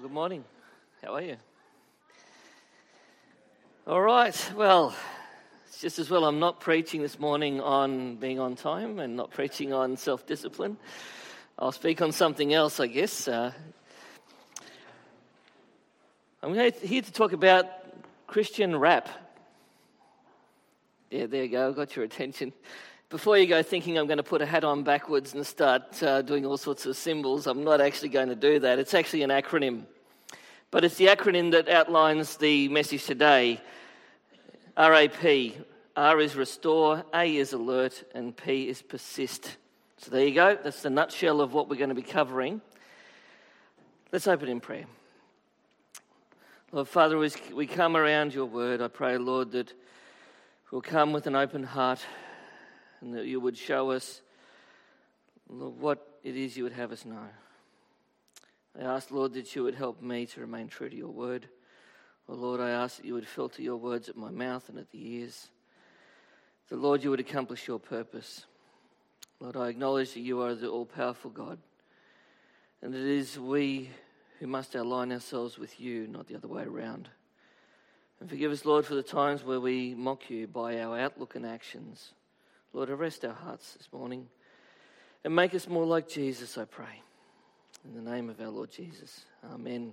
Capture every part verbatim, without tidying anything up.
Good morning. How are you? All right. Well, it's just as well I'm not preaching this morning on being on time and not preaching on self-discipline. I'll speak on something else, I guess. Uh, I'm here to talk about Christian rap. Yeah, there you go. I got your attention. Before you go thinking I'm going to put a hat on backwards and start uh, doing all sorts of symbols, I'm not actually going to do that. It's actually an acronym. But it's the acronym that outlines the message today. R A P. R is restore, A is alert, and P is persist. So there you go. That's the nutshell of what we're going to be covering. Let's open in prayer. Lord, Father, as we come around your word, I pray, Lord, that we'll come with an open heart and that you would show us, Lord, what it is you would have us know. I ask, Lord, that you would help me to remain true to your word. Oh, Lord, I ask that you would filter your words at my mouth and at the ears. That, Lord, you would accomplish your purpose. Lord, I acknowledge that you are the all-powerful God, and it is we who must align ourselves with you, not the other way around. And forgive us, Lord, for the times where we mock you by our outlook and actions. Lord, arrest our hearts this morning and make us more like Jesus, I pray. In the name of our Lord Jesus. Amen.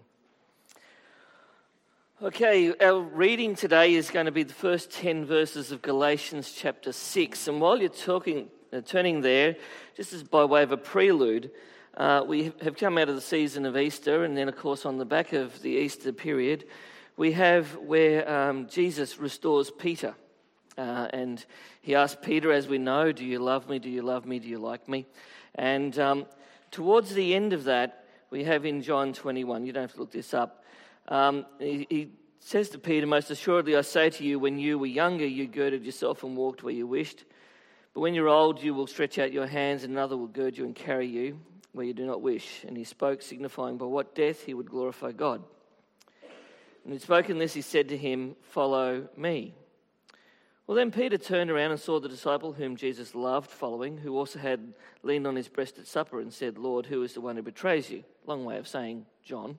Okay, our reading today is going to be the first ten verses of Galatians chapter six. And while you're talking, uh, turning there, just as by way of a prelude, uh, we have come out of the season of Easter, and then, of course, on the back of the Easter period, we have where um, Jesus restores Peter. Uh, and he asked Peter, as we know, do you love me, do you love me, do you like me? And um, towards the end of that, we have in John twenty-one, you don't have to look this up, um, he, he says to Peter, most assuredly I say to you, when you were younger, you girded yourself and walked where you wished. But when you're old, you will stretch out your hands, and another will gird you and carry you where you do not wish. And he spoke, signifying by what death he would glorify God. And he'd spoken this, he said to him, follow me. Well, then Peter turned around and saw the disciple whom Jesus loved following, who also had leaned on his breast at supper and said, Lord, who is the one who betrays you? Long way of saying John.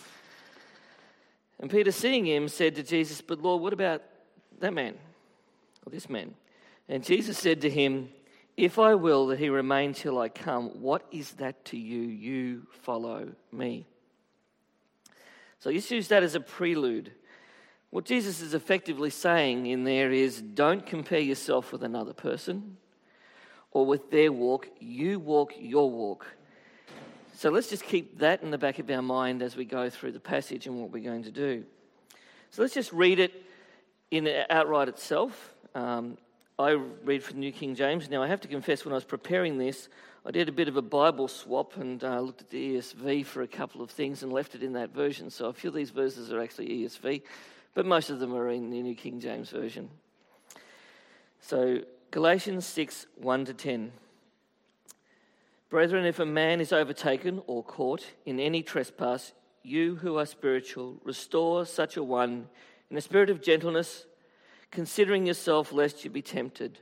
And Peter, seeing him, said to Jesus, but Lord, what about that man, or this man? And Jesus said to him, if I will that he remain till I come, what is that to you? You follow me. So you use that as a prelude. What Jesus is effectively saying in there is, don't compare yourself with another person or with their walk. You walk your walk. So let's just keep that in the back of our mind as we go through the passage and what we're going to do. So let's just read it in outright itself. Um, I read from New King James. Now, I have to confess, when I was preparing this, I did a bit of a Bible swap and uh, looked at the E S V for a couple of things and left it in that version. So a few of these verses are actually E S V. But most of them are in the New King James Version. So, Galatians six, one to ten. Brethren, if a man is overtaken or caught in any trespass, you who are spiritual, restore such a one in a spirit of gentleness, considering yourself lest you be tempted.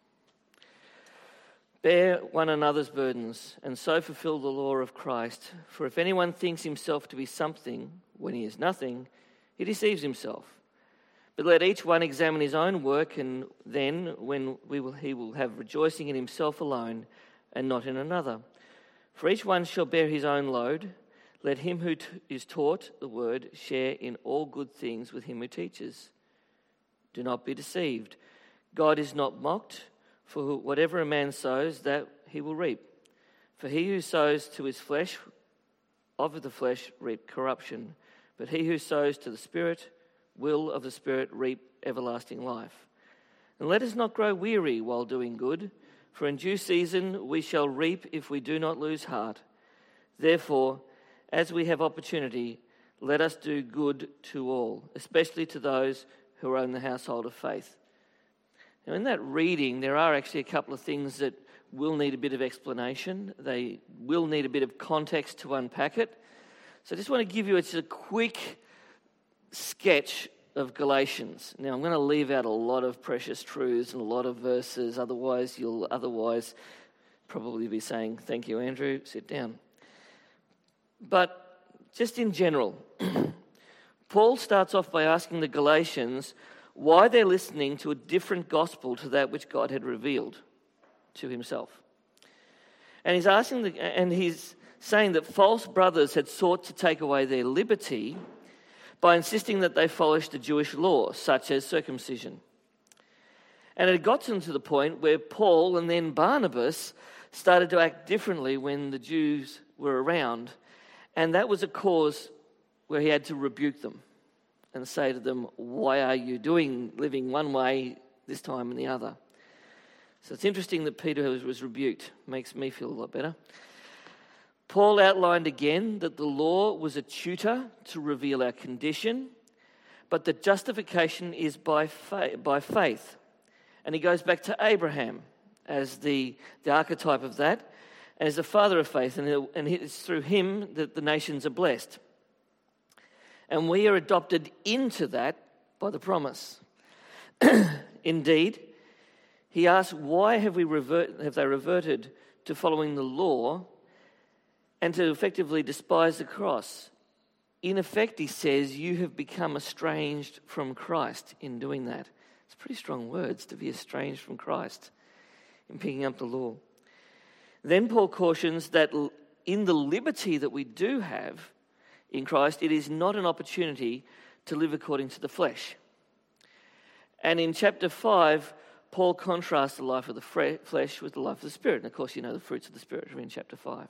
Bear one another's burdens, and so fulfill the law of Christ. For if anyone thinks himself to be something when he is nothing, he deceives himself. But let each one examine his own work, and then when we will, he will have rejoicing in himself alone and not in another. For each one shall bear his own load. Let him who t- is taught the word share in all good things with him who teaches. Do not be deceived. God is not mocked, for whatever a man sows, that he will reap. For he who sows to his flesh, of the flesh reap corruption. But he who sows to the Spirit will of the Spirit reap everlasting life. And let us not grow weary while doing good, for in due season we shall reap if we do not lose heart. Therefore, as we have opportunity, let us do good to all, especially to those who are in the household of faith. Now, in that reading, there are actually a couple of things that will need a bit of explanation. They will need a bit of context to unpack it. So I just want to give you a quick sketch of Galatians. Now, I'm going to leave out a lot of precious truths and a lot of verses, otherwise you'll otherwise probably be saying, thank you, Andrew, sit down. But just in general, Paul starts off by asking the Galatians why they're listening to a different gospel to that which God had revealed to himself. And he's asking, the, and he's saying that false brothers had sought to take away their liberty by insisting that they followed the Jewish law, such as circumcision. And it got them to the point where Paul and then Barnabas started to act differently when the Jews were around. And that was a cause where he had to rebuke them and say to them, why are you doing, living one way this time and the other? So it's interesting that Peter was, was rebuked. Makes me feel a lot better. Paul outlined again that the law was a tutor to reveal our condition, but that justification is by fa- by faith. And he goes back to Abraham as the, the archetype of that, and as the father of faith, and, and it's through him that the nations are blessed. And we are adopted into that by the promise. Indeed, he asks, why have we revert, have they reverted to following the law and to effectively despise the cross? In effect, he says, you have become estranged from Christ in doing that. It's pretty strong words, to be estranged from Christ in picking up the law. Then Paul cautions that in the liberty that we do have in Christ, it is not an opportunity to live according to the flesh. And in chapter five, Paul contrasts the life of the flesh with the life of the Spirit. And of course, you know the fruits of the Spirit are in chapter five.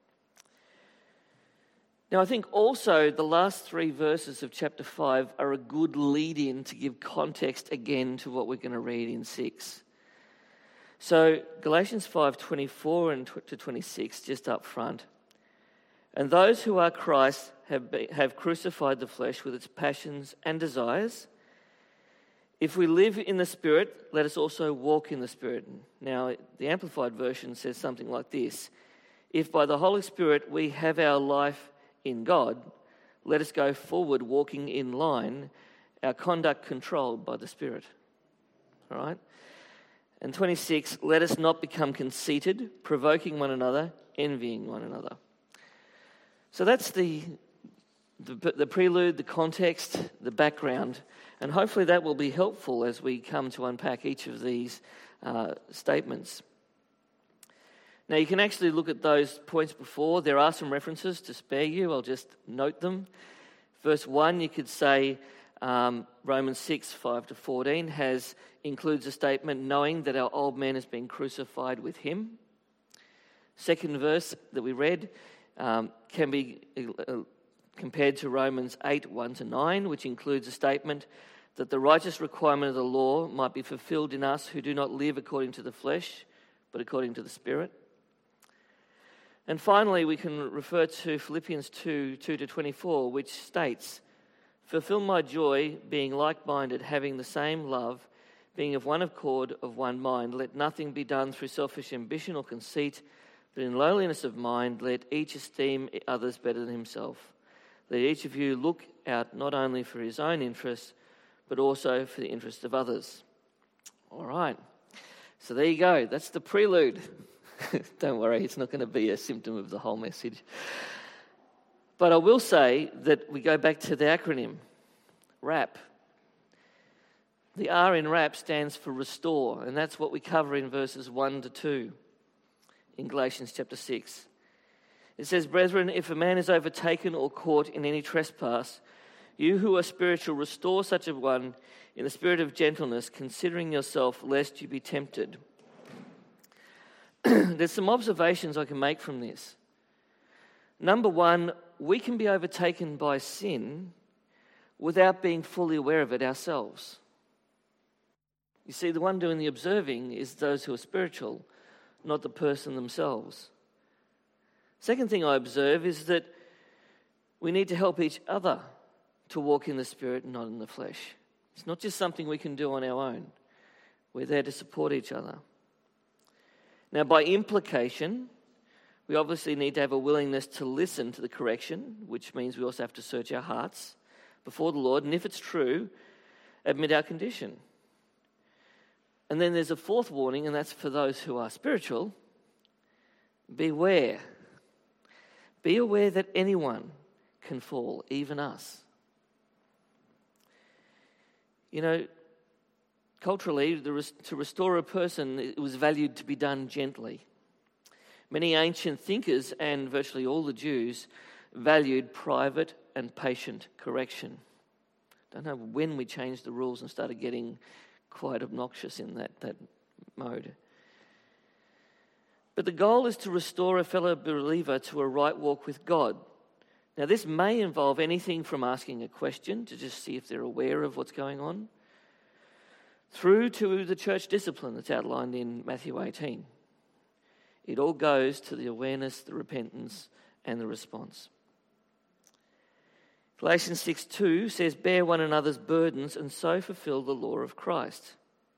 Now, I think also the last three verses of chapter five are a good lead-in to give context again to what we're going to read in six. So Galatians five twenty-four and to twenty-six, just up front. And those who are Christ have, be, have crucified the flesh with its passions and desires. If we live in the Spirit, let us also walk in the Spirit. Now, the Amplified Version says something like this. If by the Holy Spirit we have our life in God, let us go forward walking in line, our conduct controlled by the Spirit. All right? And twenty-six, let us not become conceited, provoking one another, envying one another. So that's the, the, the prelude, the context, the background, and hopefully that will be helpful as we come to unpack each of these uh, statements. Now, you can actually look at those points before. There are some references to spare you. I'll just note them. Verse one, you could say um, Romans six, five to fourteen has includes a statement knowing that our old man has been crucified with him. Second verse that we read um, can be uh, compared to Romans eight, one to nine, which includes a statement that the righteous requirement of the law might be fulfilled in us who do not live according to the flesh, but according to the Spirit. And finally, we can refer to Philippians two, two to twenty-four, which states, fulfill my joy, being like-minded, having the same love, being of one accord, of one mind. Let nothing be done through selfish ambition or conceit, but in lowliness of mind, let each esteem others better than himself. Let each of you look out not only for his own interests, but also for the interests of others. All right. So there you go. That's the prelude. Don't worry, it's not going to be a symptom of the whole message. But I will say that we go back to the acronym, RAP. The R in RAP stands for restore, and that's what we cover in verses one to two in Galatians chapter six. It says, brethren, if a man is overtaken or caught in any trespass, you who are spiritual, restore such a one in the spirit of gentleness, considering yourself, lest you be tempted. There's some observations I can make from this. Number one, we can be overtaken by sin without being fully aware of it ourselves. You see, the one doing the observing is those who are spiritual, not the person themselves. Second thing I observe is that we need to help each other to walk in the Spirit and not in the flesh. It's not just something we can do on our own. We're there to support each other. Now, by implication, we obviously need to have a willingness to listen to the correction, which means we also have to search our hearts before the Lord, and if it's true, admit our condition. And then there's a fourth warning, and that's for those who are spiritual. Beware. Be aware that anyone can fall, even us. You know, culturally, to restore a person, it was valued to be done gently. Many ancient thinkers, and virtually all the Jews, valued private and patient correction. Don't know when we changed the rules and started getting quite obnoxious in that, that mode. But the goal is to restore a fellow believer to a right walk with God. Now, this may involve anything from asking a question to just see if they're aware of what's going on, through to the church discipline that's outlined in Matthew eighteen. It all goes to the awareness, the repentance, and the response. Galatians six two says, bear one another's burdens and so fulfill the law of Christ.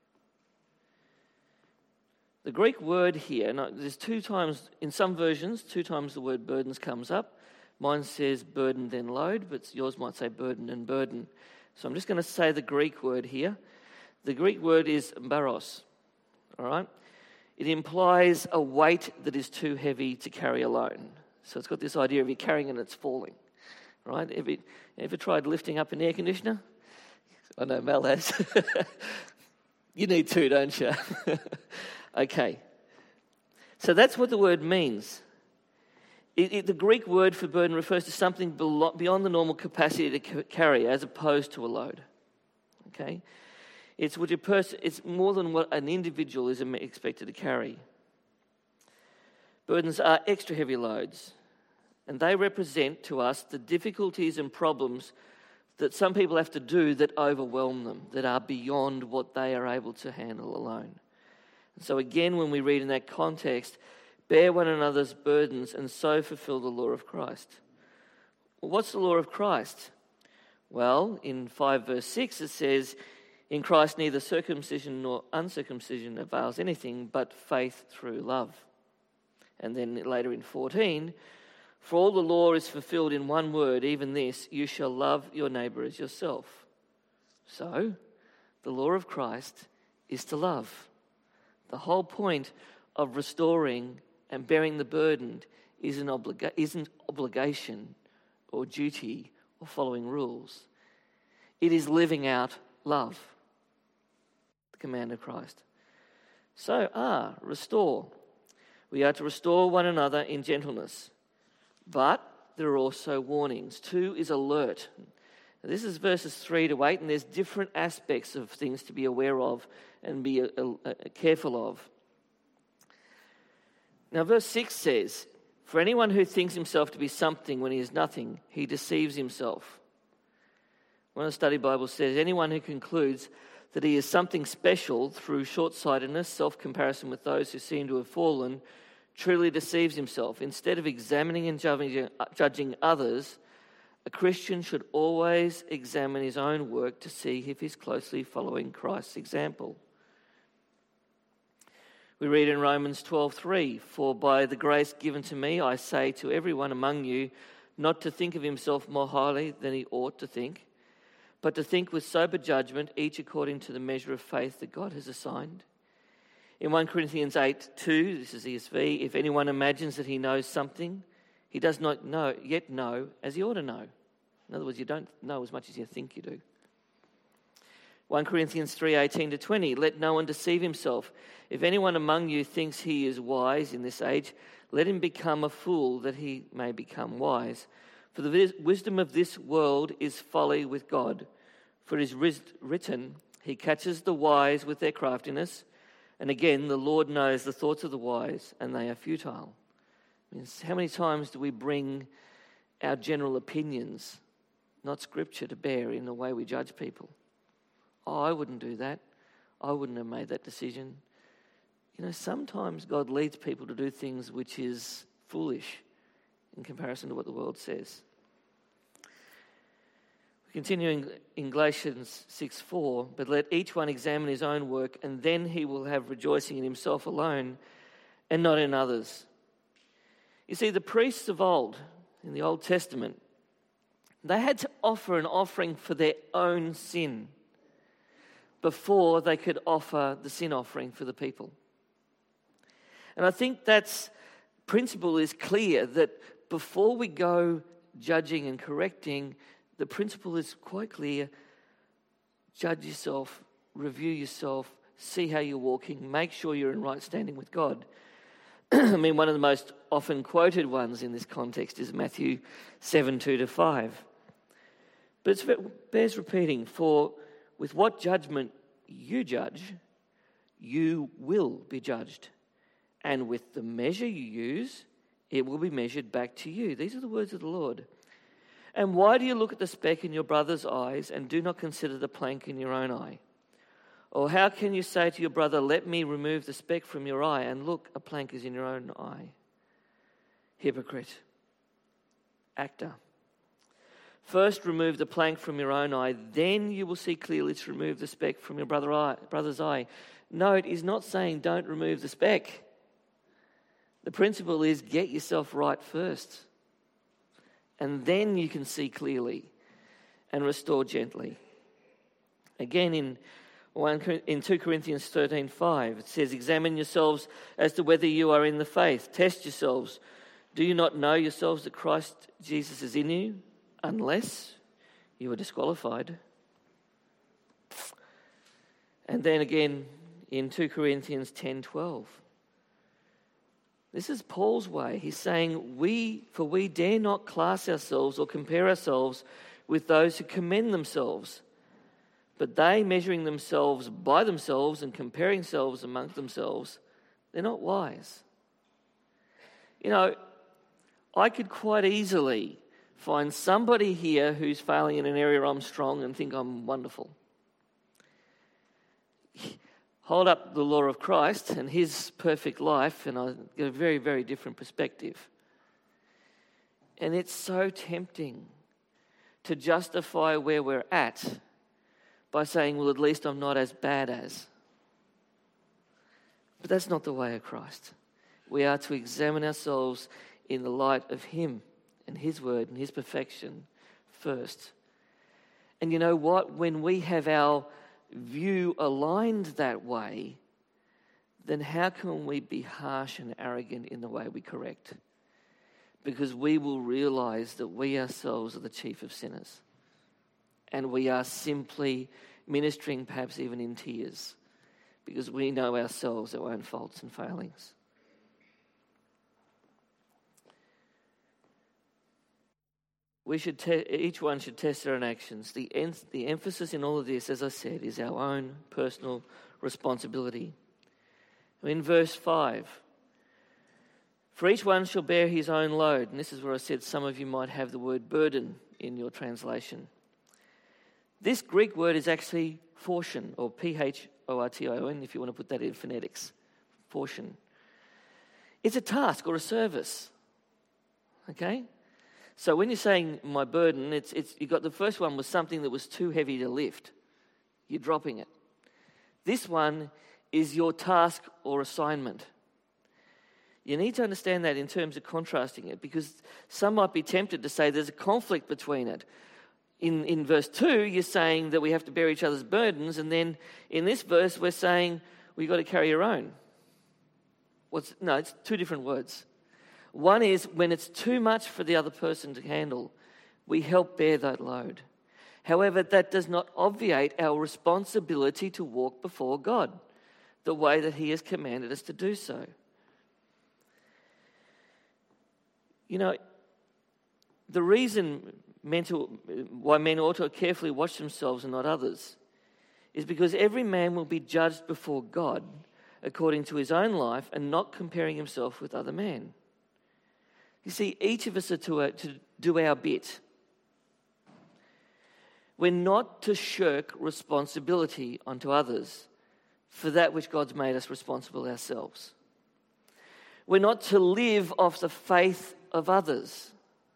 The Greek word here, now there's two times, in some versions, two times the word burdens comes up. Mine says burden then load, but yours might say burden and burden. So I'm just going to say the Greek word here. The Greek word is baros, all right? It implies a weight that is too heavy to carry alone. So it's got this idea of you're carrying it and it's falling, right? Ever, ever tried lifting up an air conditioner? I know Mel has. You need two, don't you? Okay. So that's what the word means. It, it, the Greek word for burden refers to something beyond the normal capacity to carry, as opposed to a load. Okay? It's what a person. It's more than what an individual is expected to carry. Burdens are extra heavy loads, and they represent to us the difficulties and problems that some people have to do that overwhelm them, that are beyond what they are able to handle alone. And so again, when we read in that context, bear one another's burdens and so fulfill the law of Christ. Well, what's the law of Christ? Well, in five verse six it says, in Christ neither circumcision nor uncircumcision avails anything but faith through love. And then later in fourteen, for all the law is fulfilled in one word, even this, you shall love your neighbour as yourself. So, the law of Christ is to love. The whole point of restoring and bearing the burden isn't, obliga- isn't obligation or duty or following rules. It is living out love, the command of Christ. So, ah, restore. We are to restore one another in gentleness. But there are also warnings. Two is alert. This is verses three to eight, and there's different aspects of things to be aware of and be uh, uh, careful of. Now, verse six says, for anyone who thinks himself to be something when he is nothing, he deceives himself. One of the study Bibles says, anyone who concludes that he is something special through short-sightedness, self-comparison with those who seem to have fallen, truly deceives himself. Instead of examining and judging others, a Christian should always examine his own work to see if he's closely following Christ's example. We read in Romans twelve three, for by the grace given to me, I say to everyone among you, not to think of himself more highly than he ought to think, but to think with sober judgment, each according to the measure of faith that God has assigned. In First Corinthians eight two, this is E S V, if anyone imagines that he knows something, he does not know yet know as he ought to know. In other words, you don't know as much as you think you do. First Corinthians three eighteen to twenty, let no one deceive himself. If anyone among you thinks he is wise in this age, let him become a fool that he may become wise. For the wisdom of this world is folly with God. For it is written, he catches the wise with their craftiness. And again, the Lord knows the thoughts of the wise, and they are futile. I mean, how many times do we bring our general opinions, not scripture, to bear in the way we judge people? Oh, I wouldn't do that. I wouldn't have made that decision. You know, sometimes God leads people to do things which is foolish in comparison to what the world says. Continuing in Galatians six four, but let each one examine his own work, and then he will have rejoicing in himself alone and not in others. You see, the priests of old, in the Old Testament, they had to offer an offering for their own sin before they could offer the sin offering for the people. And I think that principle is clear, that before we go judging and correcting, the principle is quite clear. Judge yourself, review yourself, see how you're walking, make sure you're in right standing with God. I mean, one of the most often quoted ones in this context is Matthew seven, two to five. But it bears repeating, for with what judgment you judge, you will be judged. And with the measure you use, it will be measured back to you. These are the words of the Lord. And why do you look at the speck in your brother's eyes and do not consider the plank in your own eye? Or how can you say to your brother, let me remove the speck from your eye, and look, a plank is in your own eye? Hypocrite. Actor. First remove the plank from your own eye, then you will see clearly to remove the speck from your brother eye, brother's eye. Note, he's not saying don't remove the speck. The principle is get yourself right first. And then you can see clearly and restore gently. Again, in one, in two Corinthians thirteen five, it says, examine yourselves as to whether you are in the faith. Test yourselves. Do you not know yourselves that Christ Jesus is in you? Unless you are disqualified. And then again in two Corinthians ten twelve. This is Paul's way. He's saying, we, for we dare not class ourselves or compare ourselves with those who commend themselves. But they, measuring themselves by themselves and comparing themselves among themselves, they're not wise. You know, I could quite easily find somebody here who's failing in an area I'm strong and think I'm wonderful. Hold up the law of Christ and his perfect life, and I get a very, very different perspective. And it's so tempting to justify where we're at by saying, well, at least I'm not as bad as. But that's not the way of Christ. We are to examine ourselves in the light of him and his word and his perfection first. And you know what? When we have our view aligned that way, then how can we be harsh and arrogant in the way we correct? Because we will realize that we ourselves are the chief of sinners. And we are simply ministering, perhaps even in tears, because we know ourselves, our own faults and failings. We should te- each one should test their own actions. The, en- the emphasis in all of this, as I said, is our own personal responsibility. In verse five, for each one shall bear his own load. And this is where I said some of you might have the word burden in your translation. This Greek word is actually portion, or P H O R T I O N, if you want to put that in phonetics. Portion. It's a task or a service. Okay? So when you're saying my burden, it's it's you got the first one was something that was too heavy to lift. You're dropping it. This one is your task or assignment. You need to understand that in terms of contrasting it, because some might be tempted to say there's a conflict between it. In in verse two, you're saying that we have to bear each other's burdens, and then in this verse we're saying we've got to carry your own. What's no, it's two different words. One is when it's too much for the other person to handle, we help bear that load. However, that does not obviate our responsibility to walk before God the way that he has commanded us to do so. You know, the reason mental, why men ought to carefully watch themselves and not others is because every man will be judged before God according to his own life and not comparing himself with other men. You see, each of us are to, uh, to do our bit. We're not to shirk responsibility onto others for that which God's made us responsible ourselves. We're not to live off the faith of others.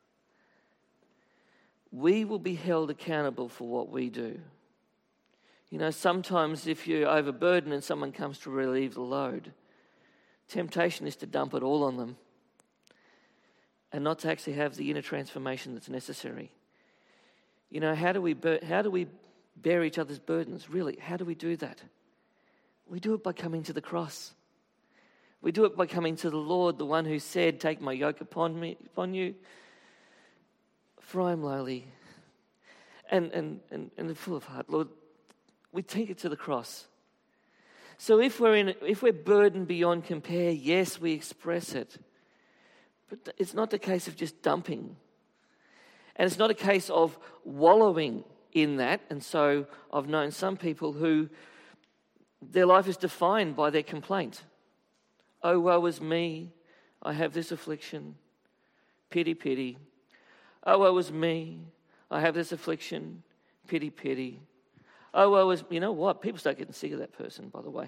We will be held accountable for what we do. You know, sometimes if you're overburdened and someone comes to relieve the load, temptation is to dump it all on them and not to actually have the inner transformation that's necessary. You know, how do we bur- how do we bear each other's burdens? Really, how do we do that? We do it by coming to the cross. We do it by coming to the Lord, the one who said, take my yoke upon me, upon you. For I am lowly and, and, and, and full of heart. Lord, we take it to the cross. So if we're in, if we're burdened beyond compare, yes, we express it. But it's not the case of just dumping. And it's not a case of wallowing in that. And so I've known some people who their life is defined by their complaint. Oh, woe is me. I have this affliction. Pity, pity. Oh, woe is me. I have this affliction. Pity, pity. Oh, woe is, you know what? People start getting sick of that person, by the way.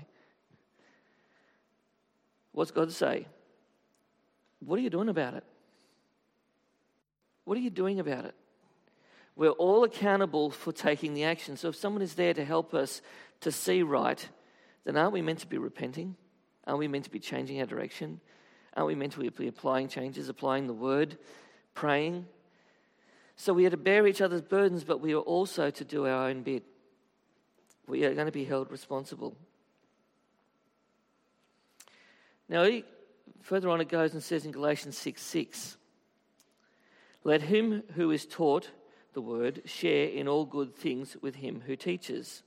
What's God say? What are you doing about it? What are you doing about it? We're all accountable for taking the action. So if someone is there to help us to see right, then aren't we meant to be repenting? Aren't we meant to be changing our direction? Aren't we meant to be applying changes, applying the word, praying? So we are to bear each other's burdens, but we are also to do our own bit. We are going to be held responsible. Now, further on it goes and says in Galatians six six, let him who is taught the word share in all good things with him who teaches.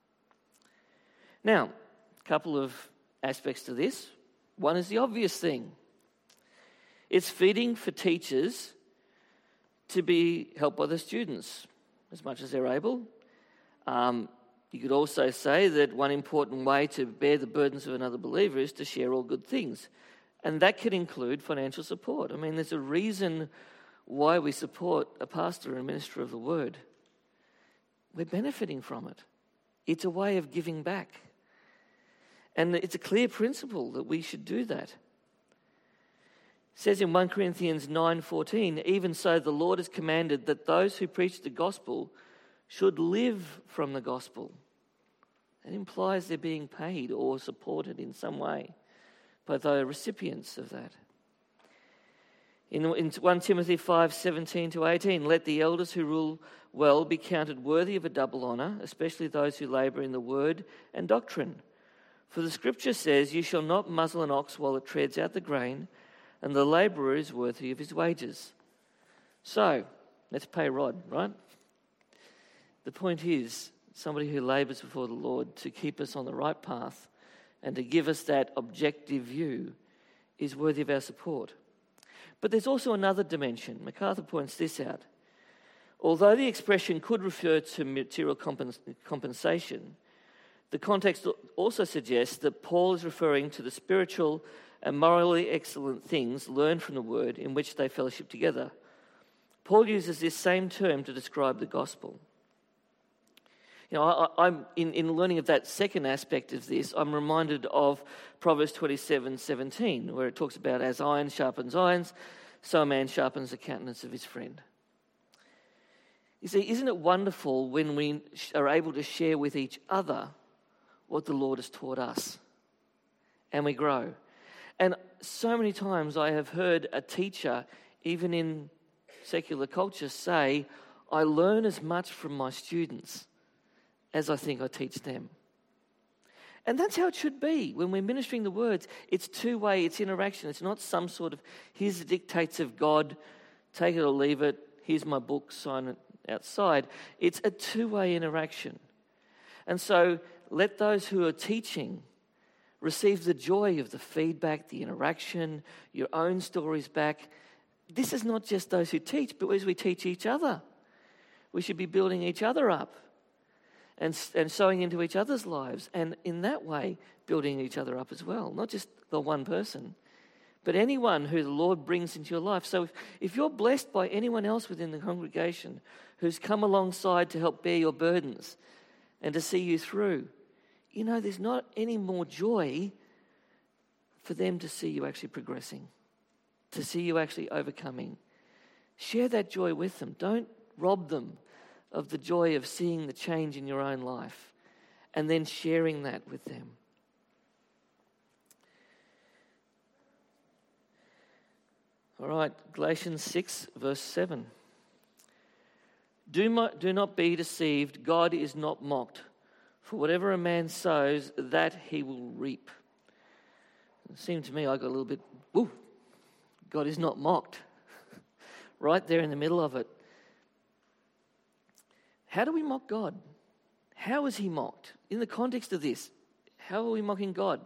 Now, a couple of aspects to this. One is the obvious thing. It's fitting for teachers to be helped by the students as much as they're able. Um, you could also say that one important way to bear the burdens of another believer is to share all good things. And that could include financial support. I mean, there's a reason why we support a pastor and a minister of the word. We're benefiting from it. It's a way of giving back. And it's a clear principle that we should do that. It says in First Corinthians nine fourteen, even so the Lord has commanded that those who preach the gospel should live from the gospel. It implies they're being paid or supported in some way by the recipients of that. In, in First Timothy five seventeen to eighteen, let the elders who rule well be counted worthy of a double honour, especially those who labour in the word and doctrine. For the scripture says, you shall not muzzle an ox while it treads out the grain, and the labourer is worthy of his wages. So, let's pay Rod, right? The point is, somebody who labours before the Lord to keep us on the right path and to give us that objective view is worthy of our support. But there's also another dimension. MacArthur points this out. Although the expression could refer to material compens- compensation, the context also suggests that Paul is referring to the spiritual and morally excellent things learned from the word in which they fellowship together. Paul uses this same term to describe the gospel. You know, I, I'm in, in learning of that second aspect of this, I'm reminded of Proverbs twenty-seven seventeen, where it talks about as iron sharpens irons, so a man sharpens the countenance of his friend. You see, isn't it wonderful when we are able to share with each other what the Lord has taught us, and we grow? And so many times I have heard a teacher, even in secular culture, say, I learn as much from my students as I think I teach them. And that's how it should be. When we're ministering the words, it's two-way, it's interaction. It's not some sort of, here's the dictates of God, take it or leave it, here's my book, sign it outside. It's a two-way interaction. And so let those who are teaching receive the joy of the feedback, the interaction, your own stories back. This is not just those who teach, but as we teach each other. We should be building each other up and, and sowing into each other's lives, and in that way building each other up as well. Not just the one person, but anyone who the Lord brings into your life. So if, if you're blessed by anyone else within the congregation who's come alongside to help bear your burdens and to see you through, you know, there's not any more joy for them to see you actually progressing, to see you actually overcoming. Share that joy with them. Don't rob them of the joy of seeing the change in your own life and then sharing that with them. All right, Galatians six, verse seven. Do not, do not be deceived. God is not mocked. For whatever a man sows, that he will reap. It seemed to me I got a little bit, woo, God is not mocked. Right there in the middle of it. How do we mock God? How is he mocked? In the context of this, how are we mocking God?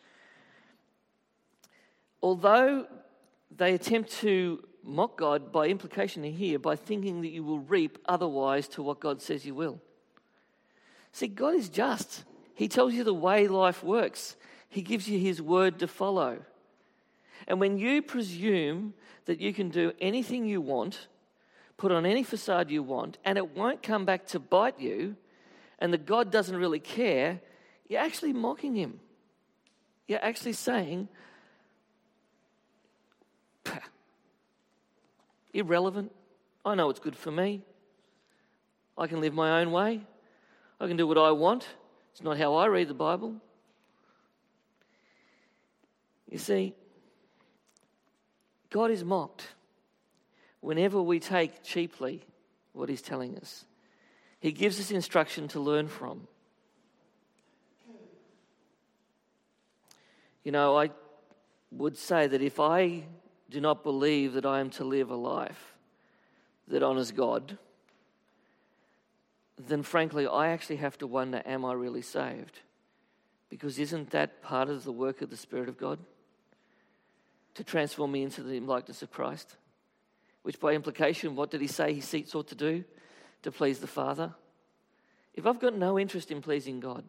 Although they attempt to mock God by implication here, by thinking that you will reap otherwise to what God says you will. See, God is just. He tells you the way life works. He gives you his word to follow. And when you presume that you can do anything you want, put on any facade you want, and it won't come back to bite you, and that God doesn't really care, you're actually mocking him. You're actually saying, irrelevant. I know what's good for me. I can live my own way. I can do what I want. It's not how I read the Bible. You see, God is mocked whenever we take cheaply what he's telling us. He gives us instruction to learn from. You know, I would say that if I do not believe that I am to live a life that honours God, then frankly, I actually have to wonder, am I really saved? Because isn't that part of the work of the Spirit of God? To transform me into the likeness of Christ? Which by implication, what did he say he seeks ought to do? To please the Father. If I've got no interest in pleasing God,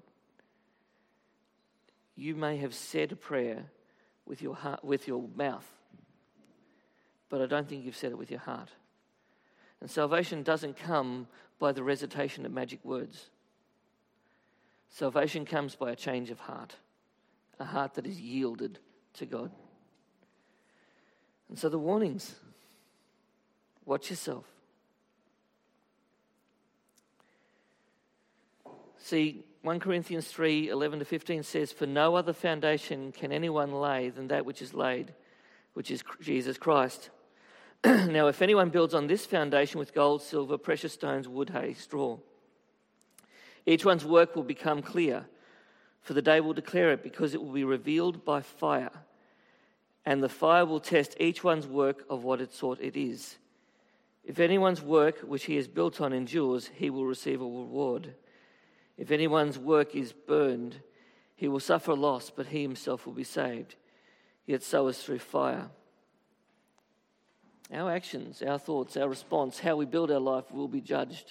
you may have said a prayer with your heart, with your mouth, but I don't think you've said it with your heart. And salvation doesn't come by the recitation of magic words. Salvation comes by a change of heart, a heart that is yielded to God. And so the warnings, watch yourself. See, First Corinthians three, eleven to fifteen says, "For no other foundation can anyone lay than that which is laid, which is Jesus Christ. Now, if anyone builds on this foundation with gold, silver, precious stones, wood, hay, straw, each one's work will become clear, for the day will declare it, because it will be revealed by fire. And the fire will test each one's work of what it sort it is. If anyone's work which he has built on endures, he will receive a reward. If anyone's work is burned, he will suffer loss, but he himself will be saved, yet so is through fire." Our actions, our thoughts, our response, how we build our life will be judged.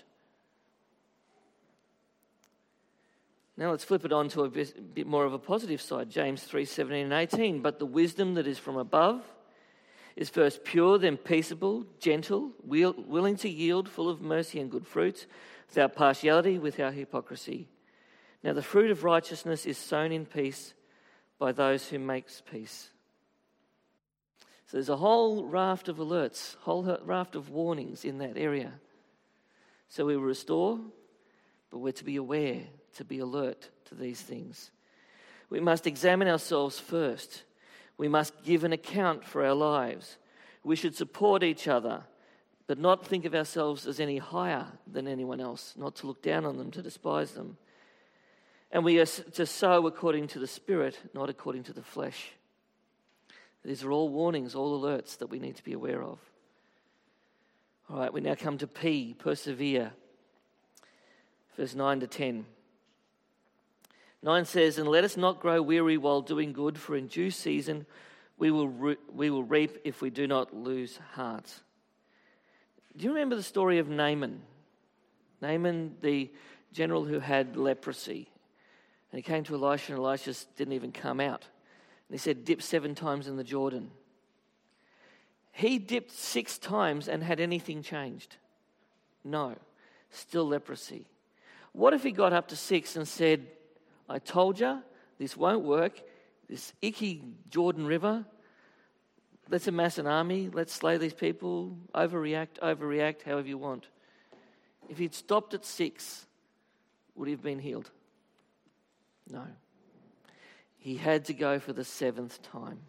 Now let's flip it on to a bit more of a positive side. James three, seventeen and eighteen. "But the wisdom that is from above is first pure, then peaceable, gentle, willing to yield, full of mercy and good fruits, without partiality, without hypocrisy. Now the fruit of righteousness is sown in peace by those who make peace." So there's a whole raft of alerts, whole raft of warnings in that area. So we restore, but we're to be aware, to be alert to these things. We must examine ourselves first. We must give an account for our lives. We should support each other, but not think of ourselves as any higher than anyone else, not to look down on them, to despise them. And we are to sow according to the Spirit, not according to the flesh. These are all warnings, all alerts that we need to be aware of. All right, we now come to P, persevere. Verse nine to ten. nine says, "And let us not grow weary while doing good, for in due season we will re- we will reap if we do not lose heart." Do you remember the story of Naaman? Naaman, the general who had leprosy. And he came to Elisha, and Elisha didn't even come out. And he said, "Dip seven times in the Jordan." He dipped six times, and had anything changed? No. Still leprosy. What if he got up to six and said, "I told you, this won't work. This icky Jordan River, let's amass an army, let's slay these people, overreact, overreact, however you want." If he'd stopped at six, would he have been healed? No. He had to go for the seventh time.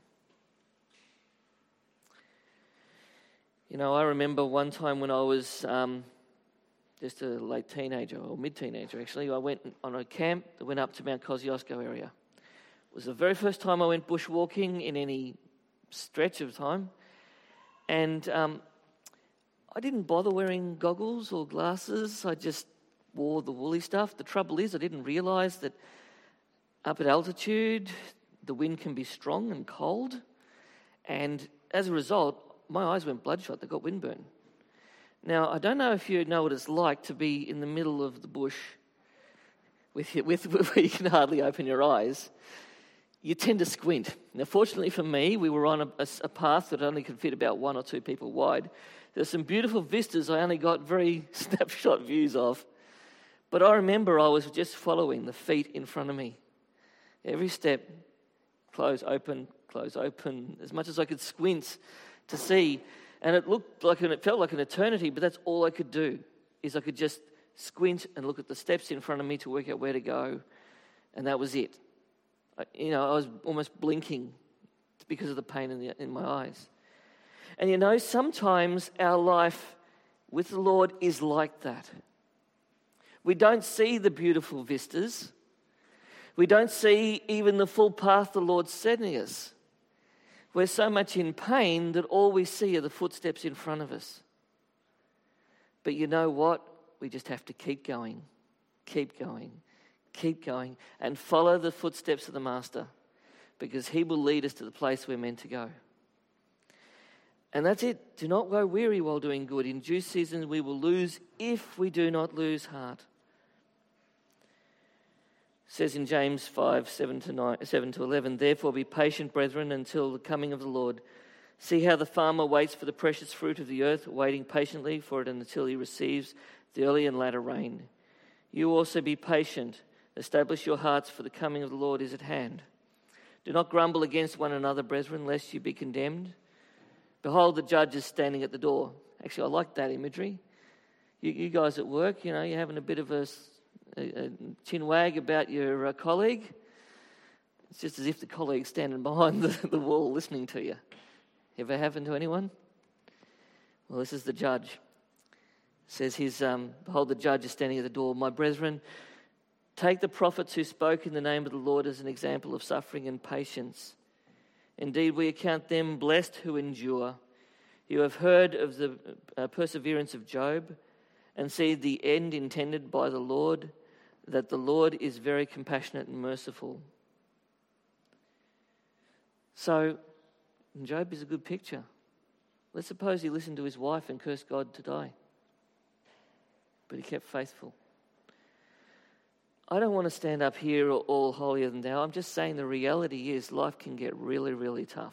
You know, I remember one time when I was um, just a late teenager, or mid-teenager actually, I went on a camp that went up to Mount Kosciuszko area. It was the very first time I went bushwalking in any stretch of time. And um, I didn't bother wearing goggles or glasses. I just wore the woolly stuff. The trouble is I didn't realise that up at altitude the wind can be strong and cold, and as a result my eyes went bloodshot. They got windburn. Now, I don't know if you know what it's like to be in the middle of the bush with, with where you can hardly open your eyes. You tend to squint. Now, fortunately for me, we were on a, a, a path that only could fit about one or two people wide. There's some beautiful vistas I only got very snapshot views of. But I remember I was just following the feet in front of me. Every step, close, open, close, open, as much as I could squint to see. And it looked like, and it felt like an eternity, but that's all I could do, is I could just squint and look at the steps in front of me to work out where to go, and that was it. I, you know, I was almost blinking because of the pain in, the, in my eyes. And you know, sometimes our life with the Lord is like that. We don't see the beautiful vistas. We don't see even the full path the Lord's setting us. We're so much in pain that all we see are the footsteps in front of us. But you know what? We just have to keep going, keep going, keep going, and follow the footsteps of the Master, because he will lead us to the place we're meant to go. And that's it. Do not grow weary while doing good. In due season we will lose if we do not lose heart. It says in James five, seven to nine, seven to eleven, therefore be patient, brethren, until the coming of the Lord. See how the farmer waits for the precious fruit of the earth, waiting patiently for it until he receives the early and latter rain. You also be patient. Establish your hearts, for the coming of the Lord is at hand. Do not grumble against one another, brethren, lest you be condemned. Behold, the judge is standing at the door. Actually, I like that imagery. You, you guys at work, you know, you're having a bit of a, a, a chin wag about your uh, colleague. It's just as if the colleague's standing behind the, the wall listening to you. Ever happened to anyone? Well, this is the judge. It says, his, um, behold, the judge is standing at the door. My brethren, take the prophets who spoke in the name of the Lord as an example of suffering and patience. Indeed, we account them blessed who endure. You have heard of the uh, perseverance of Job, and see the end intended by the Lord, that the Lord is very compassionate and merciful. So, Job is a good picture. Let's suppose he listened to his wife and cursed God to die. But he kept faithful. I don't want to stand up here all holier than thou. I'm just saying the reality is life can get really, really tough.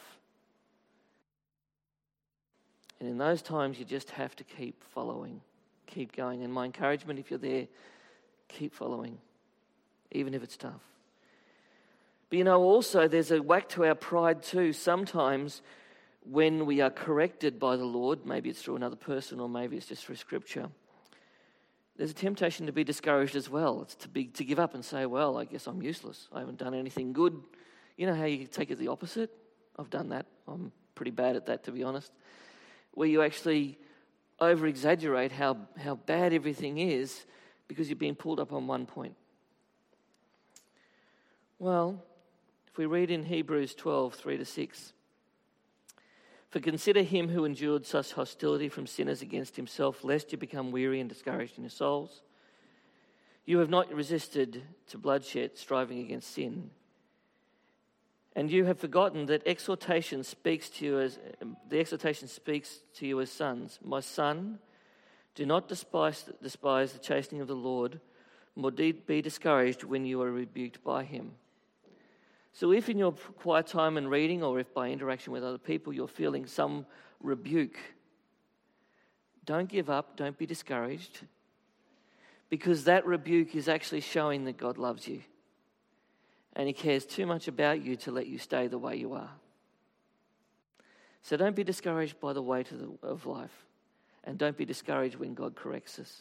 And in those times, you just have to keep following, keep going. And my encouragement, if you're there, keep following, even if it's tough. But you know, also there's a whack to our pride too. Sometimes when we are corrected by the Lord, maybe it's through another person or maybe it's just through Scripture, there's a temptation to be discouraged as well. It's to be to give up and say, well, I guess I'm useless. I haven't done anything good. You know how you take it the opposite? I've done that. I'm pretty bad at that, to be honest. Where you actually over-exaggerate how, how bad everything is because you're being pulled up on one point. Well, if we read in Hebrews twelve, three to six, for consider him who endured such hostility from sinners against himself, lest you become weary and discouraged in your souls. You have not resisted to bloodshed, striving against sin. And you have forgotten that exhortation speaks to you as the exhortation speaks to you as sons. My son, do not despise, despise the chastening of the Lord, nor be discouraged when you are rebuked by him. So if in your quiet time and reading, or if by interaction with other people you're feeling some rebuke, don't give up, don't be discouraged, because that rebuke is actually showing that God loves you and he cares too much about you to let you stay the way you are. So don't be discouraged by the weight of, the, of life, and don't be discouraged when God corrects us.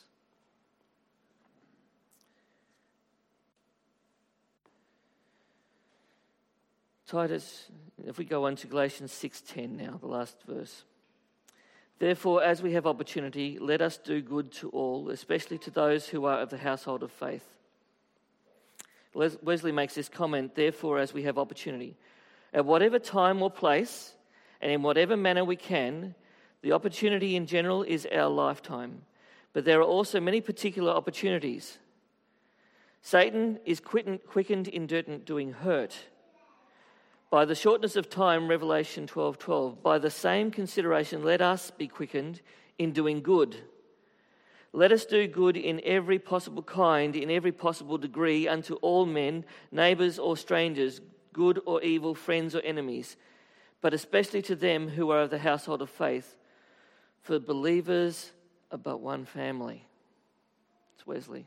Titus, if we go on to Galatians six ten now, the last verse. Therefore, as we have opportunity, let us do good to all, especially to those who are of the household of faith. Wesley makes this comment, therefore, as we have opportunity. At whatever time or place, and in whatever manner we can, the opportunity in general is our lifetime. but there are also many particular opportunities. Satan is quickened in doing hurt. By the shortness of time, Revelation twelve twelve, by the same consideration, let us be quickened in doing good. Let us do good in every possible kind, in every possible degree, unto all men, neighbours or strangers, good or evil, friends or enemies, but especially to them who are of the household of faith. For believers are but one family. It's Wesley.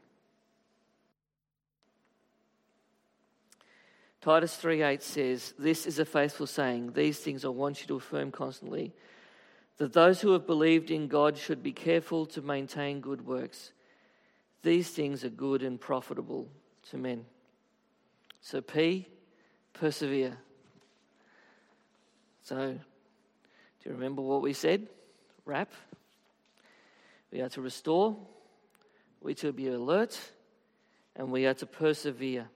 Titus three eight says, this is a faithful saying. These things I want you to affirm constantly, that those who have believed in God should be careful to maintain good works. These things are good and profitable to men. So P, persevere. So, do you remember what we said? Wrap. We are to restore. We are to be alert. And we are to persevere.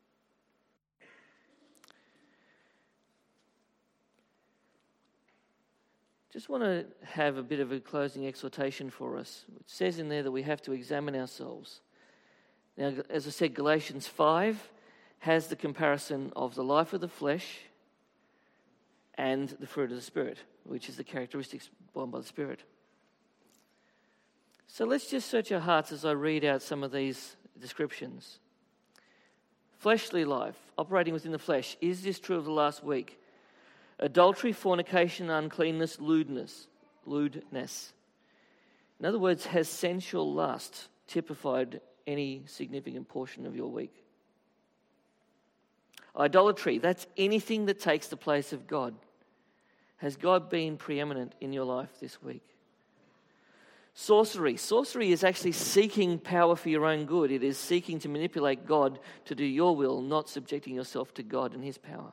Just want to have a bit of a closing exhortation for us. It says in there that we have to examine ourselves. Now, as I said, Galatians five has the comparison of the life of the flesh and the fruit of the Spirit, which is the characteristics borne by the Spirit. So let's just search our hearts as I read out some of these descriptions. Fleshly life, operating within the flesh. Is this true of the last week? Adultery, fornication, uncleanness, lewdness. lewdness. In other words, has sensual lust typified any significant portion of your week? Idolatry, that's anything that takes the place of God. Has God been preeminent in your life this week? Sorcery. Sorcery is actually seeking power for your own good. It is seeking to manipulate God to do your will, not subjecting yourself to God and his power.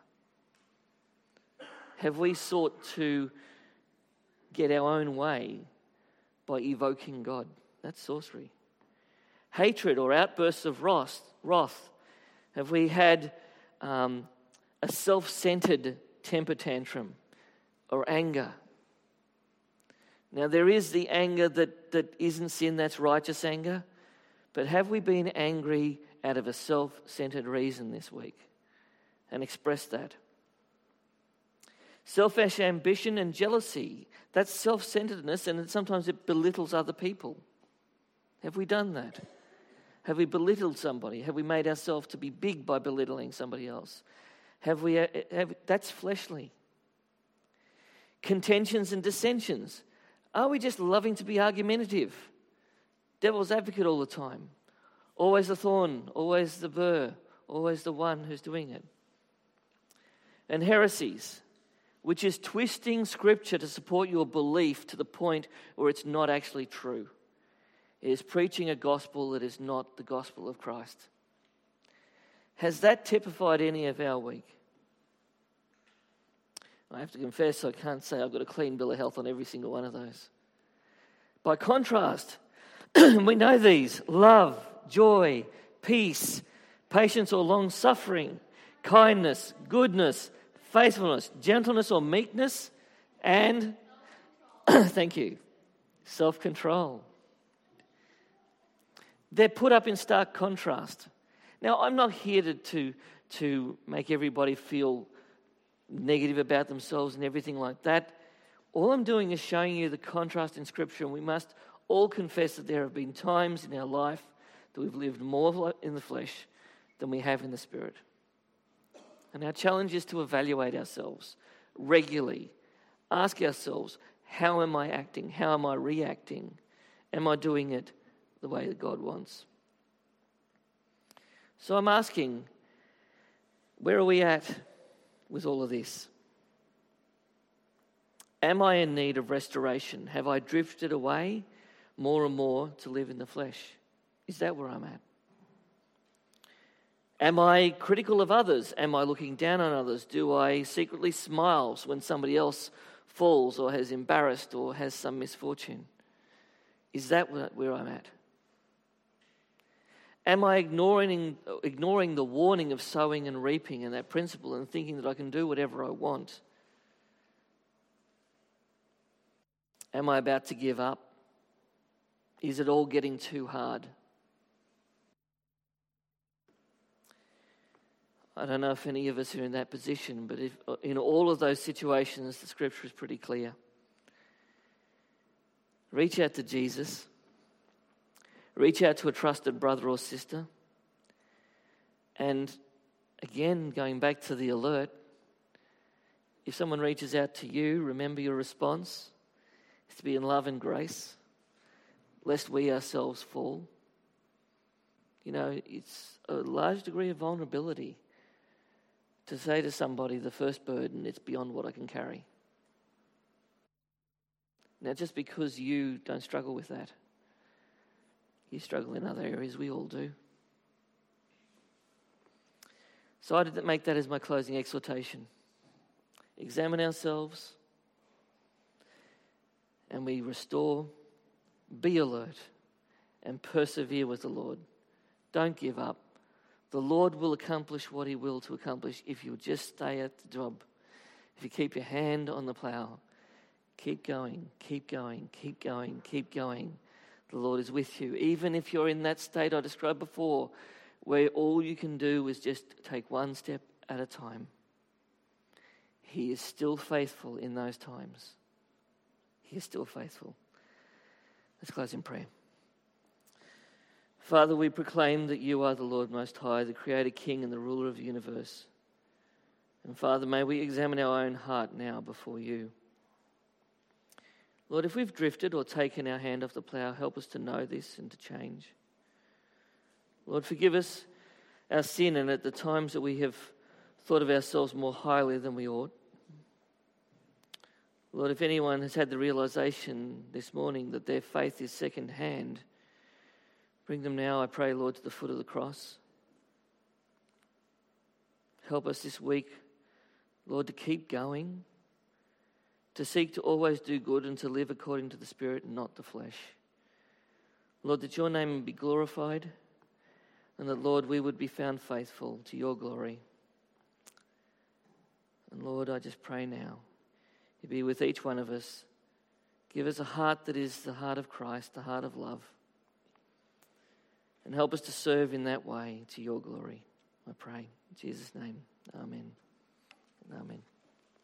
Have we sought to get our own way by evoking God? That's sorcery. Hatred or outbursts of wrath. wrath. Have we had um, a self-centered temper tantrum or anger? Now, there is the anger that, that isn't sin, that's righteous anger. But have we been angry out of a self-centered reason this week and expressed that? Selfish ambition and jealousy, that's self-centeredness, and sometimes it belittles other people. Have we done that? Have we belittled somebody? Have we made ourselves to be big by belittling somebody else? Have we? Have, that's fleshly. Contentions and dissensions. Are we just loving to be argumentative? Devil's advocate all the time. Always the thorn, always the burr, always the one who's doing it. And heresies, which is twisting Scripture to support your belief to the point where it's not actually true. It is preaching a gospel that is not the gospel of Christ. Has that typified any of our week? I have to confess, I can't say I've got a clean bill of health on every single one of those. By contrast, we know these: love, joy, peace, patience or long-suffering, kindness, goodness, faithfulness, gentleness or meekness, and, thank you, self-control. They're put up in stark contrast. Now, I'm not here to, to, to make everybody feel negative about themselves and everything like that. All I'm doing is showing you the contrast in Scripture, and we must all confess that there have been times in our life that we've lived more in the flesh than we have in the Spirit. And our challenge is to evaluate ourselves regularly. Ask ourselves, how am I acting? How am I reacting? Am I doing it the way that God wants? So I'm asking, where are we at with all of this? Am I in need of restoration? Have I drifted away more and more to live in the flesh? Is that where I'm at? Am I critical of others? Am I looking down on others? Do I secretly smile when somebody else falls or has embarrassed or has some misfortune? Is that where I'm at? Am I ignoring, ignoring the warning of sowing and reaping and that principle and thinking that I can do whatever I want? Am I about to give up? Is it all getting too hard? I don't know if any of us are in that position, but if, in all of those situations, the scripture is pretty clear. Reach out to Jesus. Reach out to a trusted brother or sister. And again, going back to the alert, if someone reaches out to you, remember your response is to be in love and grace, lest we ourselves fall. You know, it's a large degree of vulnerability to say to somebody, the first burden, it's beyond what I can carry. Now, just because you don't struggle with that, you struggle in other areas, we all do. So I did make that as my closing exhortation. Examine ourselves and we restore, be alert and persevere with the Lord. Don't give up. The Lord will accomplish what he will to accomplish if you just stay at the job. If you keep your hand on the plow, keep going, keep going, keep going, keep going. The Lord is with you. Even if you're in that state I described before, where all you can do is just take one step at a time. He is still faithful in those times. He is still faithful. Let's close in prayer. Father, we proclaim that you are the Lord Most High, the Creator King and the ruler of the universe. And Father, may we examine our own heart now before you. Lord, if we've drifted or taken our hand off the plough, help us to know this and to change. Lord, forgive us our sin and at the times that we have thought of ourselves more highly than we ought. Lord, if anyone has had the realization this morning that their faith is second-hand, bring them now, I pray, Lord, to the foot of the cross. Help us this week, Lord, to keep going, to seek to always do good and to live according to the Spirit and not the flesh. Lord, that your name would be glorified and that, Lord, we would be found faithful to your glory. And Lord, I just pray now, you be with each one of us. Give us a heart that is the heart of Christ, the heart of love. And help us to serve in that way to your glory, I pray. In Jesus' name, amen. Amen.